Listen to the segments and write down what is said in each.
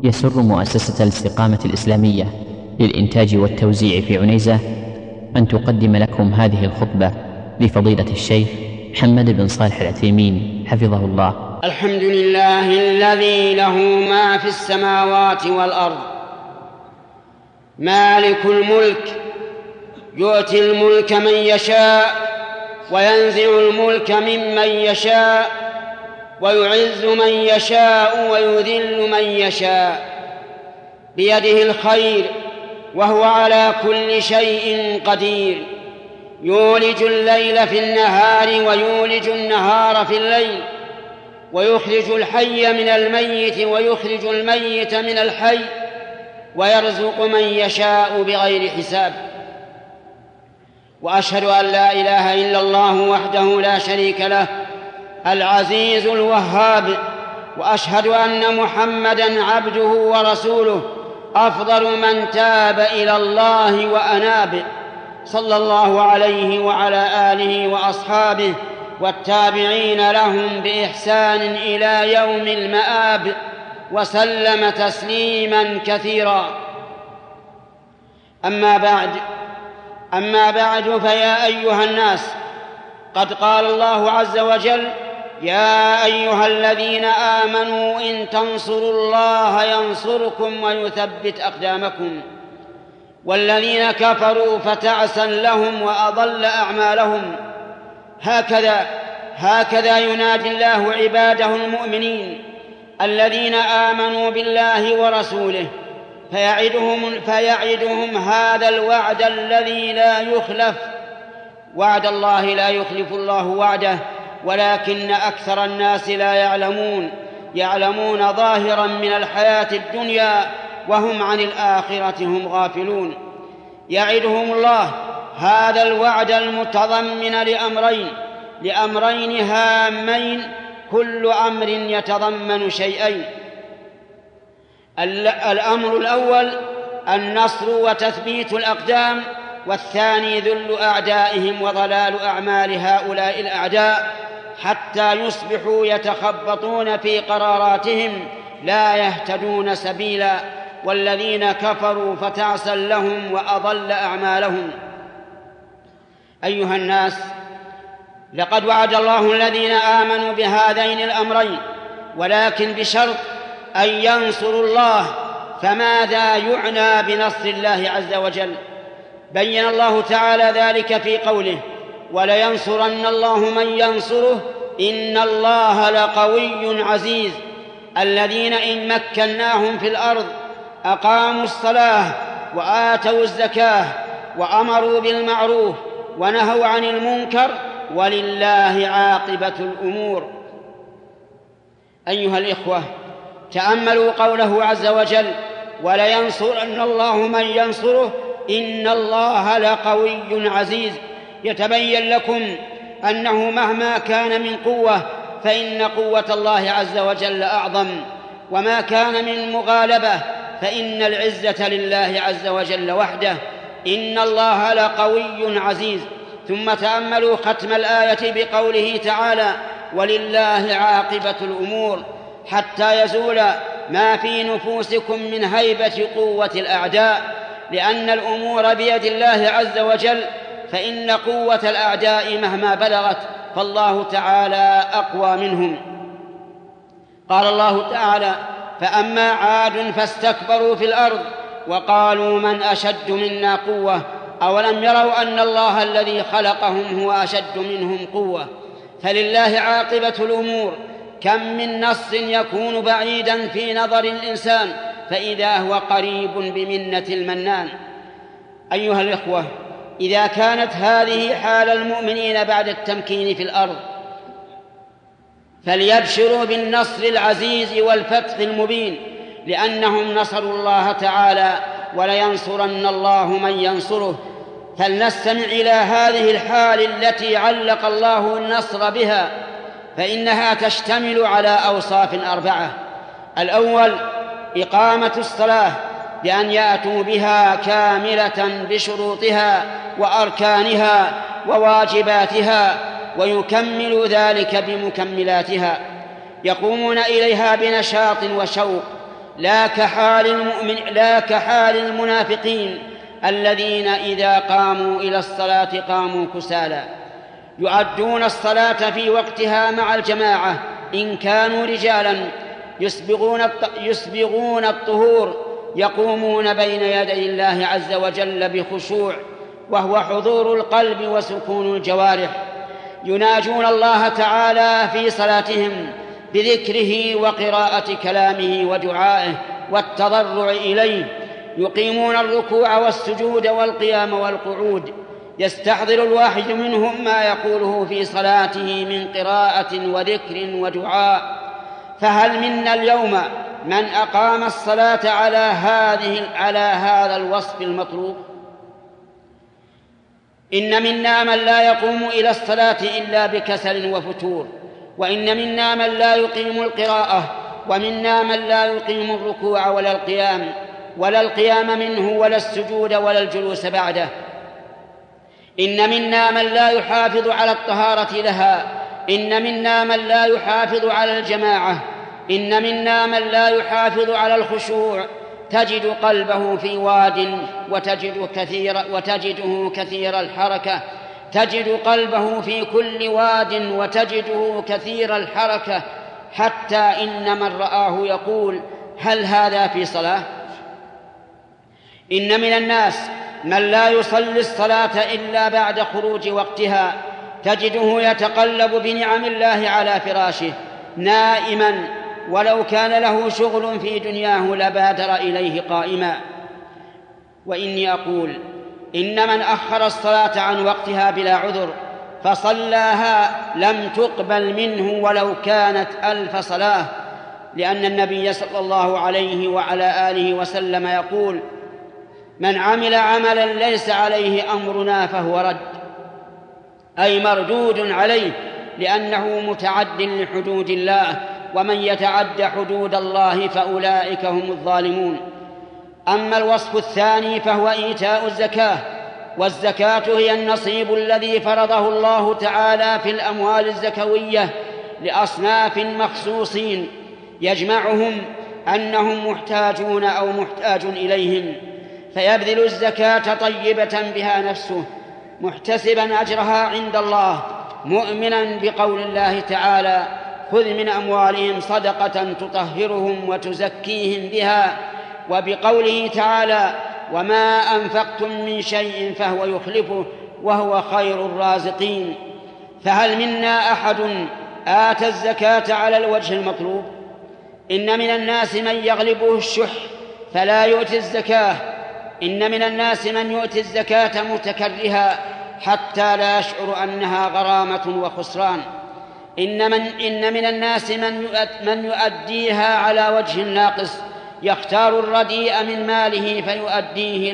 يسر مؤسسة الاستقامة الإسلامية للإنتاج والتوزيع في عنيزة أن تقدم لكم هذه الخطبة لفضيلة الشيخ محمد بن صالح العثيمين حفظه الله. الحمد لله الذي له ما في السماوات والأرض، مالك الملك، يؤتي الملك من يشاء وينزع الملك ممن يشاء، ويعز من يشاء ويذل من يشاء، بيده الخير وهو على كل شيء قدير، يولج الليل في النهار ويولج النهار في الليل، ويخرج الحي من الميت ويخرج الميت من الحي، ويرزق من يشاء بغير حساب. وأشهد أن لا إله إلا الله وحده لا شريك له العزيز الوهاب، وأشهد أن محمدًا عبده ورسوله أفضل من تاب إلى الله وأناب، صلى الله عليه وعلى آله وأصحابه والتابعين لهم بإحسان إلى يوم المآب، وسلم تسليماً كثيراً. أما بعد فيا أيها الناس، قد قال الله عز وجل: يا أيها الذين آمنوا إن تنصروا الله ينصركم ويثبت أقدامكم، والذين كفروا فتعسا لهم وأضل أعمالهم. هكذا ينادي الله عباده المؤمنين الذين آمنوا بالله ورسوله، فيعدهم هذا الوعد الذي لا يخلف. وعد الله لا يخلف الله وعده، ولكن أكثر الناس لا يعلمون ظاهرا من الحياة الدنيا وهم عن الآخرة هم غافلون. يعدهم الله هذا الوعد المتضمن لأمرين هامين، كل أمر يتضمن شيئين. الأمر الأول النصر وتثبيت الأقدام، والثاني ذل أعدائهم وضلال أعمال هؤلاء الأعداء حتى يصبحوا يتخبطون في قراراتهم لا يهتدون سبيلا، والذين كفروا فتعسا لهم وأضل أعمالهم. أيها الناس، لقد وعد الله الذين آمنوا بهذين الأمرين، ولكن بشرط أن ينصروا الله. فماذا يعنى بنصر الله عز وجل؟ بين الله تعالى ذلك في قوله: ولينصرن الله من ينصره إن الله لقوي عزيز. الذين إن مكناهم في الأرض أقاموا الصلاة وآتوا الزكاة وأمروا بالمعروف ونهوا عن المنكر، ولله عاقبة الأمور. أيها الإخوة، تأملوا قوله عز وجل: ولينصرن الله من ينصره إن الله لقوي عزيز. يتبين لكم أنه مهما كان من قوة فإن قوة الله عز وجل أعظم، وما كان من مغالبة فإن العزة لله عز وجل وحده. إن الله لقوي عزيز. ثم تأملوا ختم الآية بقوله تعالى: ولله عاقبة الأمور، حتى يزول ما في نفوسكم من هيبة قوة الأعداء، لأن الأمور بيد الله عز وجل، فإن قوة الأعداء مهما بلغت فالله تعالى أقوى منهم. قال الله تعالى: فأما عاد فاستكبروا في الأرض وقالوا من أشد منا قوة أولم يروا أن الله الذي خلقهم هو أشد منهم قوة. فلله عاقبة الأمور. كم من نص يكون بعيدا في نظر الإنسان فإذا هو قريب بمنة المنان. أيها الإخوة، إذا كانت هذه حال المؤمنين بعد التمكين في الأرض، فليبشروا بالنصر العزيز والفتح المبين، لأنهم نصروا الله تعالى: ولينصرن الله من ينصره. فلنستمع إلى هذه الحال التي علق الله النصر بها، فإنها تشتمل على أوصاف 4. الأول إقامة الصلاة، بأن يأتوا بها كاملة بشروطها وأركانها وواجباتها، ويكملوا ذلك بمكملاتها، يقومون إليها بنشاط وشوق، لا كحال المنافقين الذين إذا قاموا إلى الصلاة قاموا كسالى يؤدون الصلاة في وقتها مع الجماعة إن كانوا رجالا يسبغون الطهور يقومون بين يدي الله عز وجل بخشوع وهو حضور القلب وسكون الجوارح يناجون الله تعالى في صلاتهم بذكره وقراءة كلامه ودعائه والتضرع إليه يقيمون الركوع والسجود والقيام والقعود يستحضر الواحد منهم ما يقوله في صلاته من قراءة وذكر ودعاء. فهل منا اليوم من أقام الصلاة على هذا الوصف المطلوب؟ إن منا من لا يقوم إلى الصلاة إلا بكسل وفتور، وإن منا من لا يقيم القراءة، ومنا من لا يقيم الركوع ولا القيام منه ولا السجود ولا الجلوس بعده. إن منا من لا يحافظ على الطهارة لها، إن منا من لا يحافظ على الجماعة، إن منا من لا يحافظ على الخشوع، تجد قلبه في واد وتجده كثير الحركة، تجد قلبه في كل واد وتجده كثير الحركة، حتى إن من رآه يقول هل هذا في صلاة؟ إن من الناس من لا يصلي الصلاة إلا بعد خروج وقتها، تجده يتقلب بنعم الله على فراشه نائما، ولو كان له شغل في دنياه لبادر إليه قائما. وإني أقول إن من أخر الصلاة عن وقتها بلا عذر فصلاها لم تقبل منه ولو كانت 1000 صلاة، لأن النبي صلى الله عليه وعلى آله وسلم يقول: من عمل عملا ليس عليه أمرنا فهو رد، أي مردود عليه، لأنه متعد لحدود الله، ومن يتعد حدود الله فأولئك هم الظالمون. أما الوصف الثاني فهو إيتاء الزكاة، والزكاة هي النصيب الذي فرضه الله تعالى في الأموال الزكوية لأصناف مخصوصين يجمعهم أنهم محتاجون أو محتاج إليهم، فيبذل الزكاة طيبة بها نفسه محتسبا أجرها عند الله، مؤمنا بقول الله تعالى: خذ من أموالهم صدقة تطهرهم وتزكيهم بها، وبقوله تعالى: وما أنفقتم من شيء فهو يخلفه وهو خير الرازقين. فهل منا أحد آتى الزكاة على الوجه المطلوب؟ إن من الناس من يغلبه الشح فلا يؤتي الزكاة، إن من الناس من يؤتي الزكاة متكرها حتى لا يشعر أنها غرامة وخسران، إن من الناس من يؤديها على وجه ناقص، يختار الرديء من ماله فيؤديه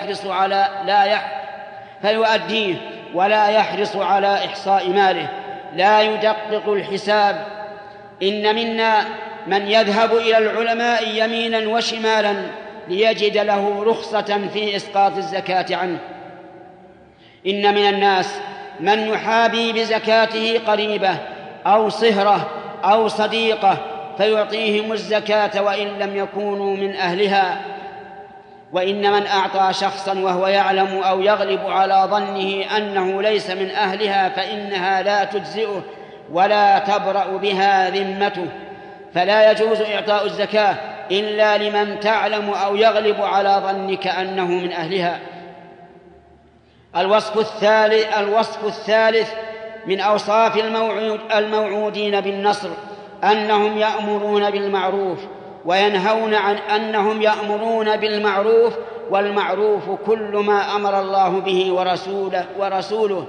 ولا يحرص على إحصاء ماله، لا يدقق الحساب. إن منا من يذهب إلى العلماء يمينا وشمالا ليجد له رخصة في إسقاط الزكاة عنه. إن من الناس من يحابي بزكاته قريبة أو صهرة أو صديقة فيعطيهم الزكاة وإن لم يكونوا من أهلها. وإن من أعطى شخصا وهو يعلم أو يغلب على ظنه أنه ليس من أهلها فإنها لا تجزئه ولا تبرأ بها ذمته، فلا يجوز إعطاء الزكاة إلا لمن تعلم أو يغلب على ظنك أنه من أهلها. الوصف الثالث من أوصاف الموعودين بالنصر أنهم يأمرون بالمعروف وينهون عن أنهم يأمرون بالمعروف، والمعروف كل ما أمر الله به ورسوله،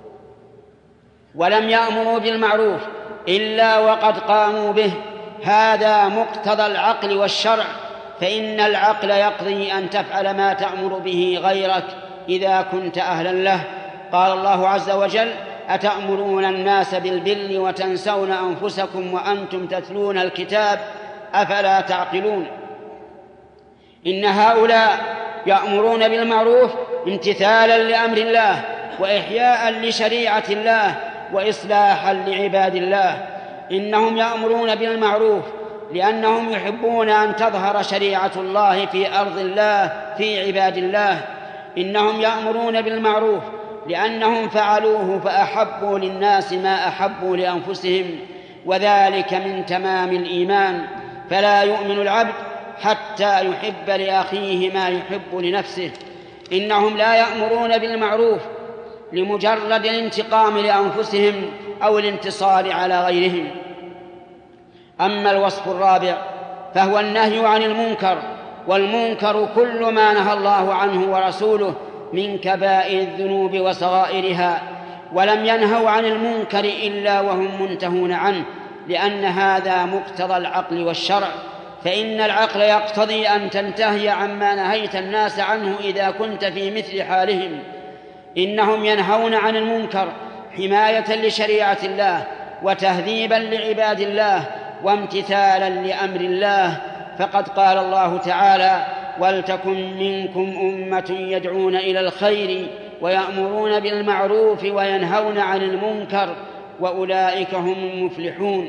ولم يأمروا بالمعروف إلا وقد قاموا به. هذا مقتضى العقل والشرع، فإن العقل يقضي أن تفعل ما تأمر به غيرك إذا كنت أهلا له. قال الله عز وجل: أتأمرون الناس بالبر وتنسون أنفسكم وأنتم تتلون الكتاب أفلا تعقلون. إن هؤلاء يأمرون بالمعروف امتثالا لأمر الله وإحياء لشريعة الله وإصلاحا لعباد الله. إنهم يأمرون بالمعروف لأنهم يحبون أن تظهر شريعة الله في أرض الله في عباد الله. إنهم يأمرون بالمعروف لأنهم فعلوه فأحبوا للناس ما أحبوا لأنفسهم، وذلك من تمام الإيمان. فلا يؤمن العبد حتى يحب لأخيه ما يحب لنفسه. إنهم لا يأمرون بالمعروف لمجرد الانتقام لأنفسهم أو الانتصار على غيرهم. أما الوصف الرابع فهو النهي عن المنكر، والمنكر كل ما نهى الله عنه ورسوله من كبائر الذنوب وصغائرها، ولم ينهوا عن المنكر إلا وهم منتهون عنه، لأن هذا مقتضى العقل والشرع، فإن العقل يقتضي أن تنتهي عما نهيت الناس عنه إذا كنت في مثل حالهم. إنهم ينهون عن المنكر حماية لشريعة الله وتهذيبا لعباد الله وامتثالا لأمر الله، فقد قال الله تعالى: ولتكن منكم أمة يدعون إلى الخير ويأمرون بالمعروف وينهون عن المنكر وأولئك هم المفلحون.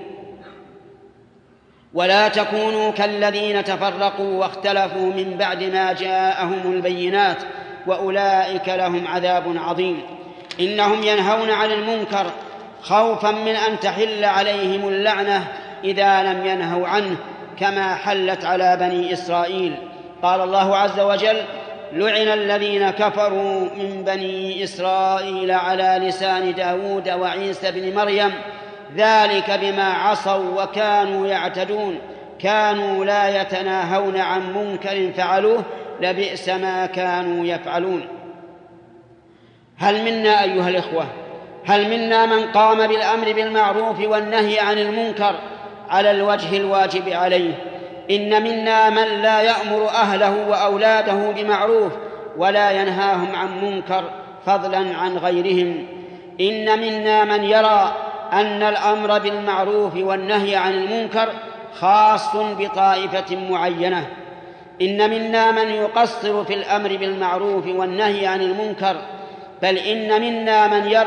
ولا تكونوا كالذين تفرقوا واختلفوا من بعد ما جاءهم البينات وأولئك لهم عذاب عظيم. إنهم ينهون عن المنكر خوفا من أن تحل عليهم اللعنة إذا لم ينهوا عنه، كما حلت على بني إسرائيل. قال الله عز وجل: لعن الذين كفروا من بني إسرائيل على لسان داود وعيسى بن مريم ذلك بما عصوا وكانوا يعتدون كانوا لا يتناهون عن منكر فعلوه لبئس ما كانوا يفعلون. هل منا أيها الإخوة، هل منا من قام بالأمر بالمعروف والنهي عن المنكر على الوجه الواجب عليه؟ إن منا من لا يأمر أهله وأولاده بمعروف ولا ينهاهم عن منكر فضلا عن غيرهم. إن منا من يرى أن الأمر بالمعروف والنهي عن المنكر خاص بطائفة معينة. إن منا من يقصر في الأمر بالمعروف والنهي عن المنكر، بل إن منا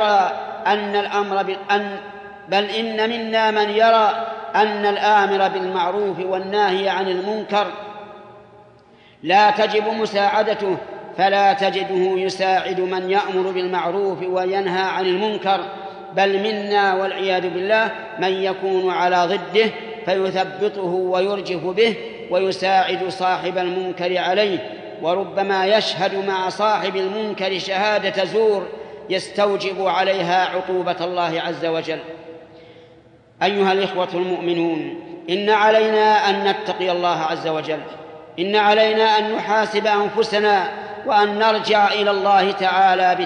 من يرى أن الآمر بالمعروف والناهي عن المنكر لا تجب مساعدته، فلا تجده يساعد من يأمر بالمعروف وينهى عن المنكر، بل منا والعياذ بالله من يكون على ضده فيثبطه ويرجف به ويساعد صاحب المنكر عليه، وربما يشهد مع صاحب المنكر شهادة زور يستوجب عليها عقوبة الله عز وجل. أيها الإخوة المؤمنون، إن علينا أن نتقي الله عز وجل، إن علينا أن نحاسب أنفسنا وأن نرجع إلى الله تعالى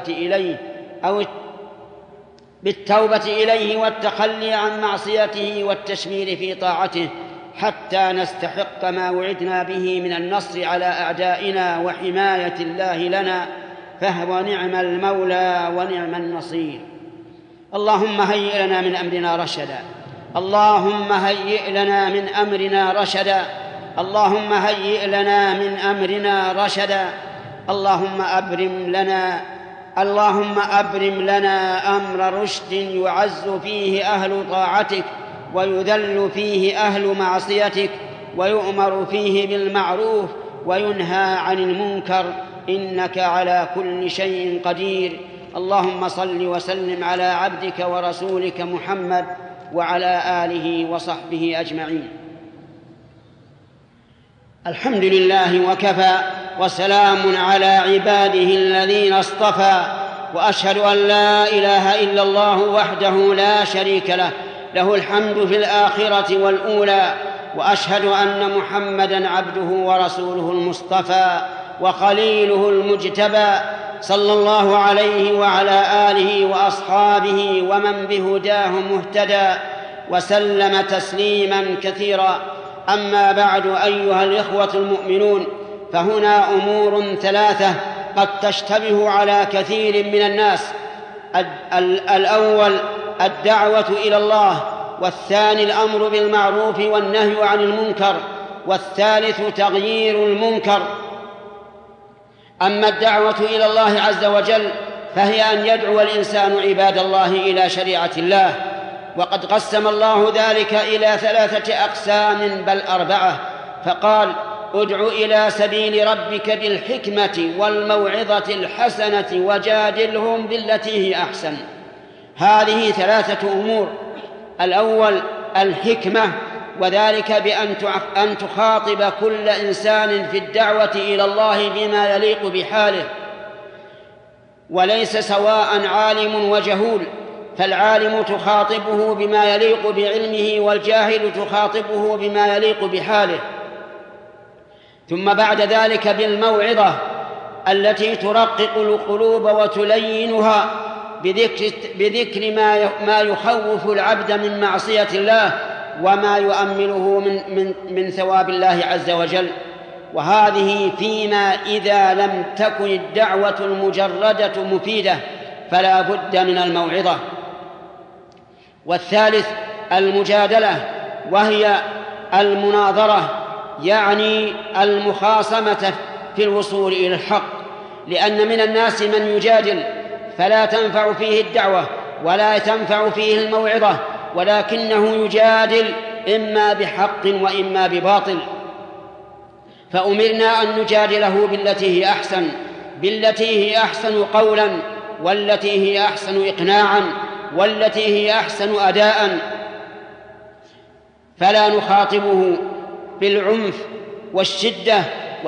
بالتوبة إليه والتخلي عن معصيته والتشمير في طاعته، حتى نستحق ما وعدنا به من النصر على أعدائنا وحماية الله لنا، فهو نعم المولى ونعم النصير. اللهم هيئ لنا من أمرنا رشدا، اللهم هيئ لنا من أمرنا رشدا، اللهم هيئ لنا من أمرنا رشدا. اللهم أبرم لنا أمر رشد يعز فيه أهل طاعتك ويذل فيه أهل معصيتك، ويؤمر فيه بالمعروف وينهى عن المنكر، إنك على كل شيء قدير. اللهم صل وسلم على عبدك ورسولك محمد وعلى آله وصحبه أجمعين. الحمد لله وكفى، وسلام على عباده الذين اصطفى، وأشهد أن لا إله إلا الله وحده لا شريك له، له الحمد في الآخرة والأولى، وأشهد أن محمدًا عبده ورسوله المصطفى وخليله المجتبى، صلى الله عليه وعلى آله وأصحابه ومن بهداه مهتدى، وسلم تسليماً كثيرا. أما بعد، أيها الإخوة المؤمنون، فهنا أمور ثلاثة قد تشتبه على كثير من الناس: الأول الدعوة إلى الله، والثاني الأمر بالمعروف والنهي عن المنكر، والثالث تغيير المنكر. أما الدعوة إلى الله عز وجل فهي أن يدعو الإنسان عباد الله إلى شريعة الله، وقد قسم الله ذلك إلى 3 أقسام بل 4، فقال: ادع إلى سبيل ربك بالحكمة والموعظة الحسنة وجادلهم بالتي هي أحسن. هذه 3 أمور: الأول الحكمة، وذلك بأن تخاطب كل إنسان في الدعوة إلى الله بما يليق بحاله، وليس سواء عالم وجهول، فالعالم تخاطبه بما يليق بعلمه، والجاهل تخاطبه بما يليق بحاله. ثم بعد ذلك بالموعظة التي ترقق القلوب وتلينها بذكر ما يخوف العبد من معصية الله وما يؤمله من ثواب الله عز وجل. وهذه فيما إذا لم تكن الدعوة المجردة مفيدة فلا بد من الموعظة. والثالث المجادلة، وهي المناظرة، يعني المخاصمة في الوصول إلى الحق، لأن من الناس من يجادل فلا تنفع فيه الدعوة ولا تنفع فيه الموعظة، ولكنه يجادل إما بحق وإما بباطل. فأمرنا أن نجادله بالتي هي أحسن، بالتي هي أحسن قولا، والتي هي أحسن إقناعا، والتي هي أحسن أداء، فلا نخاطبه بالعنف والشدة،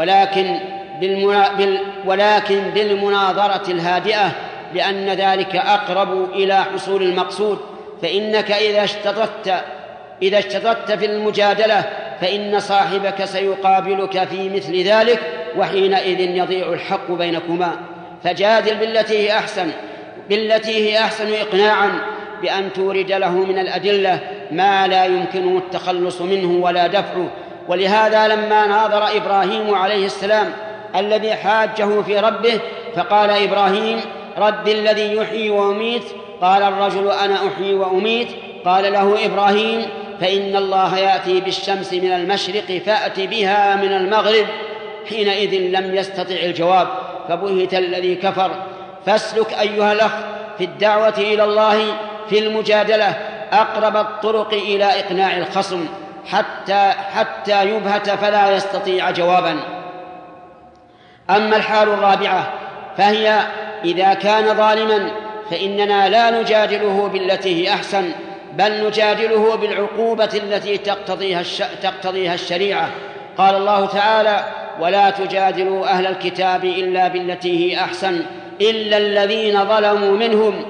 ولكن بالمناظرة الهادئة، لأن ذلك أقرب إلى حصول المقصود. فإنك إذا اشتددت في المجادلة فإن صاحبك سيقابلك في مثل ذلك، وحينئذ يضيع الحق بينكما. فجادل بالتي هي أحسن إقناعا، بأن تورد له من الأدلة ما لا يمكنه التخلص منه ولا دفعه. ولهذا لما ناظر إبراهيم عليه السلام الذي حاجه في ربه، فقال إبراهيم: رب الذي يحيي ويميت. قال الرجل: أنا أحيي وأميت. قال له إبراهيم: فإن الله يأتي بالشمس من المشرق فأت بها من المغرب. حينئذ لم يستطع الجواب، فبهت الذي كفر. فاسلك أيها الأخ في الدعوة إلى الله في المجادلة أقرب الطرق إلى إقناع الخصم حتى يبهت فلا يستطيع جوابا. أما الحال الرابعة فهي إذا كان ظالما فإننا لا نجادله بالتي هي أحسن، بل نجادله بالعقوبة التي تقتضيها الشريعة. قال الله تعالى: ولا تجادلوا أهل الكتاب إلا بالتي هي أحسن إلا الذين ظلموا منهم.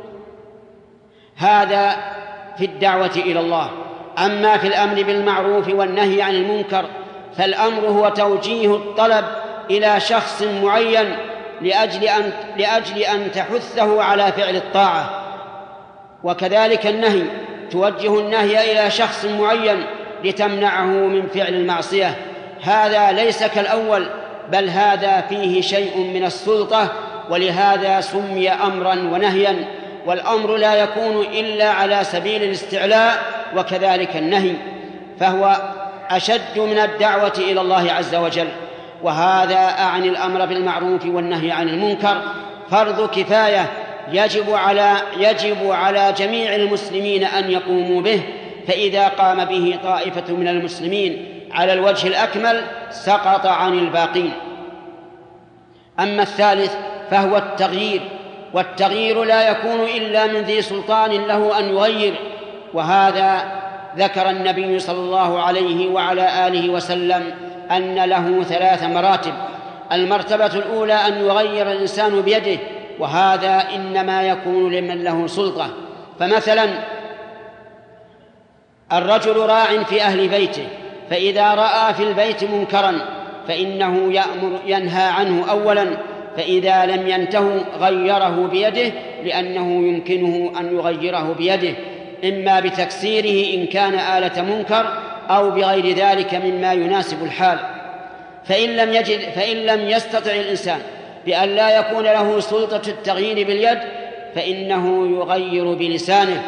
هذا في الدعوة إلى الله. أما في الأمر بالمعروف والنهي عن المنكر فالأمر هو توجيه الطلب إلى شخص معين لأجل أن تحثه على فعل الطاعة، وكذلك النهي توجه النهي إلى شخص معين لتمنعه من فعل المعصية. هذا ليس كالأول، بل هذا فيه شيء من السلطة، ولهذا سمي أمرا ونهيا. والأمر لا يكون إلا على سبيل الاستعلاء، وكذلك النهي، فهو أشد من الدعوة إلى الله عز وجل. وهذا أعني الأمر بالمعروف والنهي عن المنكر فرض كفاية يجب على جميع المسلمين أن يقوموا به، فإذا قام به طائفة من المسلمين على الوجه الأكمل سقط عن الباقين. أما الثالث فهو التغيير، والتغيير لا يكون إلا من ذي سلطان له أن يغير. وهذا ذكر النبي صلى الله عليه وعلى آله وسلم أن له 3 مراتب. المرتبة الأولى أن يغير الإنسان بيده، وهذا إنما يكون لمن له سلطة. فمثلا الرجل راع في أهل بيته، فإذا رأى في البيت منكرا فإنه ينهى عنه أولا، فإذا لم ينتهوا غيره بيده، لأنه يمكنه أن يغيره بيده إما بتكسيره إن كان آلة منكر أو بغير ذلك مما يناسب الحال. فإن لم يستطع الإنسان بأن لا يكون له سلطة التغيير باليد فإنه يغير بلسانه،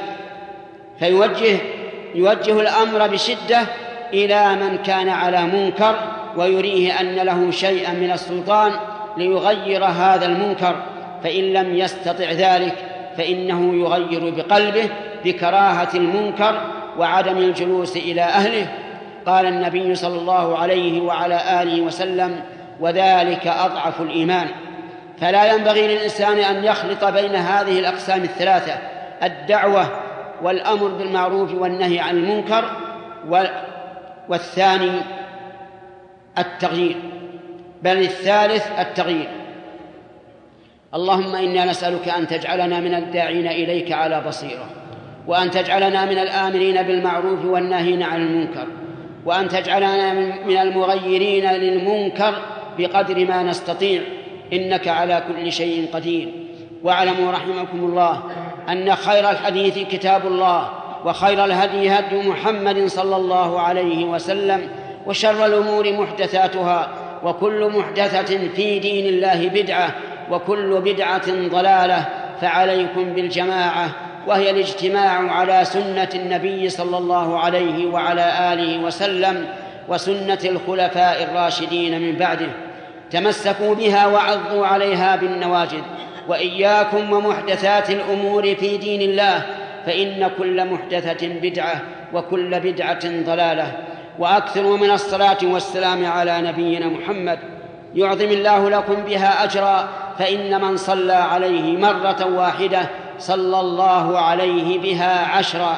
فيوجه الأمر بشدة إلى من كان على منكر ويريه أن له شيئا من السلطان ليغير هذا المنكر. فإن لم يستطع ذلك فإنه يغير بقلبه، بكراهة المنكر وعدم الجلوس إلى أهله. قال النبي صلى الله عليه وعلى آله وسلم: وذلك أضعف الإيمان. فلا ينبغي للإنسان أن يخلط بين هذه الأقسام الثلاثة: الدعوة والأمر بالمعروف والنهي عن المنكر، والثاني التغيير، بل الثالث التغيير. اللهم إنا نسألك أن تجعلنا من الداعين إليك على بصيرة، وأن تجعلنا من الآمرين بالمعروف والناهين عن المنكر، وأن تجعلنا من المغيرين للمنكر بقدر ما نستطيع، إنك على كل شيء قدير. واعلموا رحمكم الله أن خير الحديث كتاب الله، وخير الهدي هدي محمد صلى الله عليه وسلم، وشر الأمور محدثاتها، وكل محدثة في دين الله بدعة، وكل بدعة ضلالة. فعليكم بالجماعة، وهي الاجتماع على سنة النبي صلى الله عليه وعلى آله وسلم وسنة الخلفاء الراشدين من بعده. تمسكوا بها وعضوا عليها بالنواجذ، وإياكم ومحدثات الأمور في دين الله، فإن كل محدثة بدعة، وكل بدعة ضلالة. وأكثروا من الصلاة والسلام على نبينا محمد، يعظم الله لكم بها أجرا، فإن من صلى عليه مرة واحدة صلى الله عليه بها 10.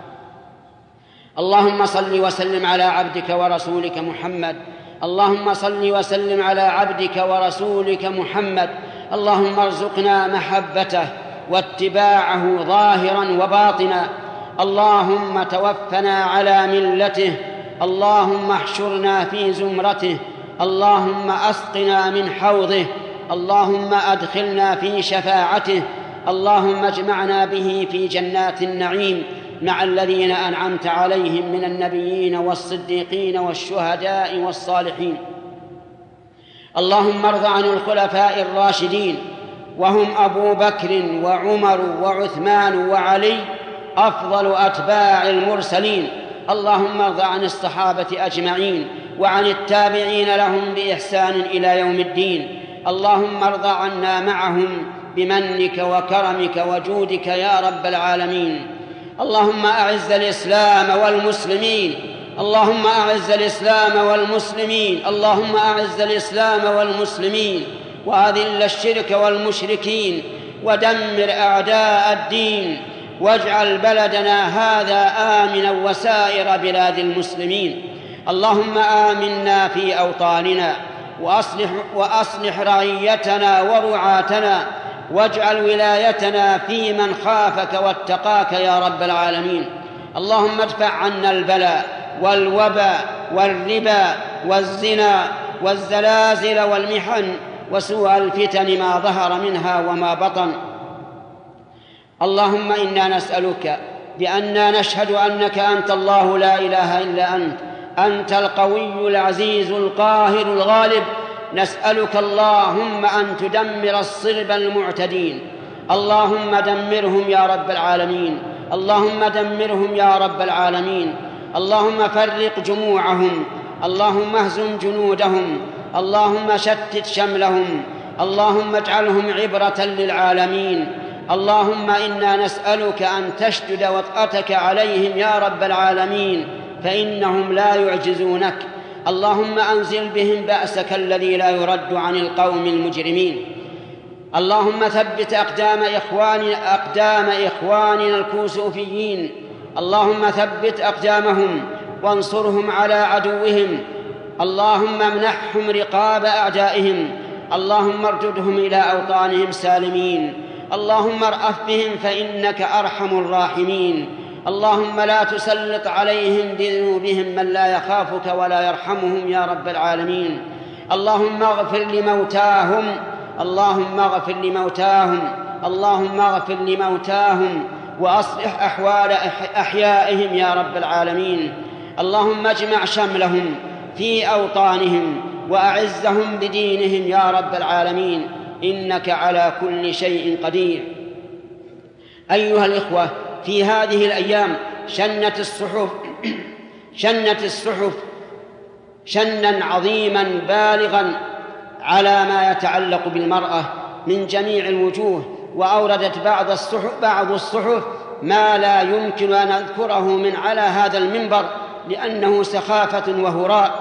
اللهم صل وسلم على عبدك ورسولك محمد. اللهم صل وسلم على عبدك ورسولك محمد. اللهم ارزقنا محبته واتباعه ظاهرا وباطنا. اللهم توفنا على ملته. اللهم احشرنا في زمرته. اللهم أسقنا من حوضه. اللهم أدخلنا في شفاعته. اللهم اجمعنا به في جنات النعيم مع الذين أنعمت عليهم من النبيين والصديقين والشهداء والصالحين. اللهم ارض عن الخلفاء الراشدين، وهم أبو بكر وعمر وعثمان وعلي أفضل أتباع المرسلين. اللهم ارض عن الصحابة أجمعين، وعن التابعين لهم بإحسان إلى يوم الدين. اللهم ارض عنا معهم بمنك وكرمك وجودك يا رب العالمين. اللهم أعز الإسلام والمسلمين. اللهم أعز الإسلام والمسلمين. اللهم أعز الإسلام والمسلمين، وأذل الشرك والمشركين، ودمر أعداء الدين، واجعل بلدنا هذا آمنا وسائر بلاد المسلمين. اللهم آمنا في أوطاننا، وأصلح رعيتنا ورعاتنا، واجعل ولايتنا في من خافك واتقاك يا رب العالمين. اللهم ادفع عنا البلاء والوباء والربا والزنا والزلازل والمحن وسوء الفتن ما ظهر منها وما بطن. اللهم إنا نسألك بأننا نشهد أنك أنت الله لا إله إلا أنت القوي العزيز القاهر الغالب. نسألك اللهم أن تدمر الصلب المعتدين. اللهم دمرهم يا رب العالمين. اللهم دمرهم يا رب العالمين. اللهم فرق جموعهم. اللهم اهزم جنودهم. اللهم شتت شملهم. اللهم اجعلهم عبرة للعالمين. اللهم إنا نسألك أن تشدد وطأتك عليهم يا رب العالمين، فإنهم لا يعجزونك. اللهم أنزل بهم بأسك الذي لا يرد عن القوم المجرمين. اللهم ثبت أقدام إخواننا الكوسوفيين. اللهم ثبت أقدامهم وانصرهم على عدوهم. اللهم امنحهم رقاب أعدائهم. اللهم ارددهم إلى أوطانهم سالمين. اللهم ارأف بهم فإنك أرحم الراحمين. اللهم لا تسلط عليهم بذنوبهم من لا يخافك ولا يرحمهم يا رب العالمين. اللهم اغفر لموتاهم. اللهم اغفر لموتاهم. اللهم اغفر لموتاهم وأصلح أحوال أحيائهم يا رب العالمين. اللهم اجمع شملهم في أوطانهم وأعزهم بدينهم يا رب العالمين، إنك على كل شيء قدير. أيها الإخوة، في هذه الأيام شنت الصحف شنا عظيما بالغا على ما يتعلق بالمرأة من جميع الوجوه، وأوردت بعض الصحف ما لا يمكن أن أذكره من على هذا المنبر لأنه سخافة وهراء،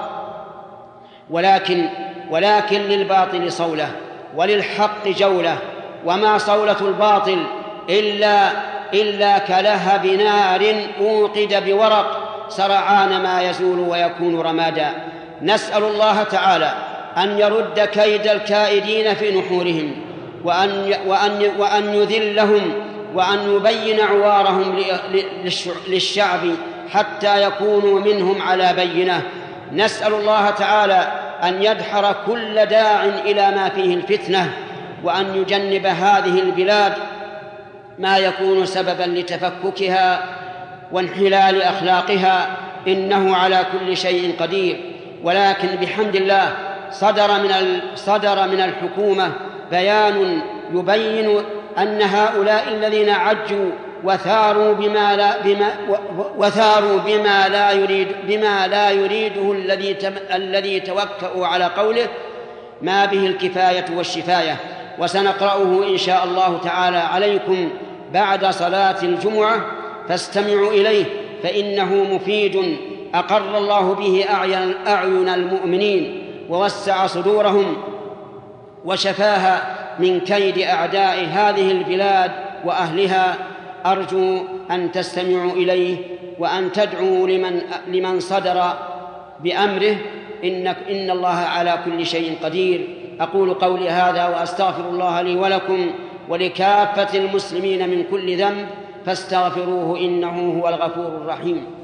ولكن للباطل صولة وللحق جولة، وما صولة الباطل إلا كلهب نار أوقد بورق سرعان ما يزول ويكون رمادا. نسأل الله تعالى أن يرد كيد الكائدين في نحورهم، وأن يذلهم، وأن يبين عوارهم للشعب حتى يكونوا منهم على بينة. نسأل الله تعالى أن يدحر كل داع إلى ما فيه الفتنة، وأن يجنب هذه البلاد ما يكون سببا لتفككها وانحلال أخلاقها، إنه على كل شيء قدير. ولكن بحمد الله صدر من الحكومة بيان يبين أن هؤلاء الذين عجوا وثاروا بما لا يريده الذي توكأوا على قوله ما به الكفاية والشفاية. وسنقرأه إن شاء الله تعالى عليكم بعد صلاة الجمعة، فاستمعوا إليه فإنه مفيد، أقر الله به أعين المؤمنين ووسع صدورهم وشفاها من كيد أعداء هذه البلاد وأهلها. أرجو أن تستمعوا إليه وأن تدعوا لمن صدر بأمره، إن الله على كل شيء قدير. أقول قولي هذا وأستغفر الله لي ولكم ولكافة المسلمين من كل ذنب، فاستغفروه إنه هو الغفور الرحيم.